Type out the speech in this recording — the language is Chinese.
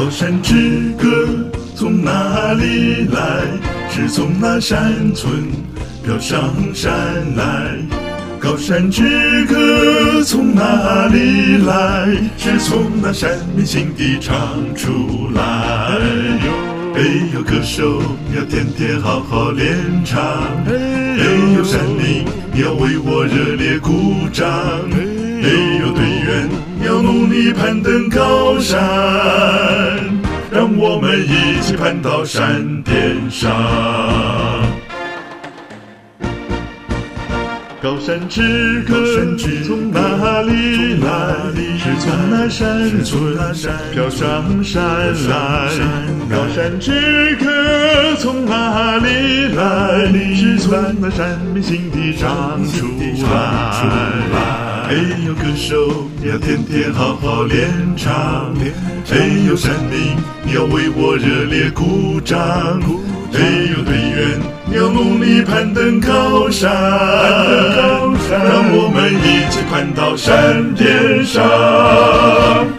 高山之歌从哪里来？是从那山村飘上山来。高山之歌从哪里来？是从那山民心底唱出来。哎呦，歌手要天天好好练唱。哎呦，山民要为我热烈鼓掌。哎呦，队员要努力攀登高山，让我们一起攀到山巅上。高山之歌从哪里来？是从那山村飘上山来。高山之歌从哪里来？是从那山民心底唱出来。哎呦，歌手要天天好好练唱。哎呦，山民要为我热烈鼓掌。哎呦，队员要努力攀登高山，让我们一起攀到山巅上。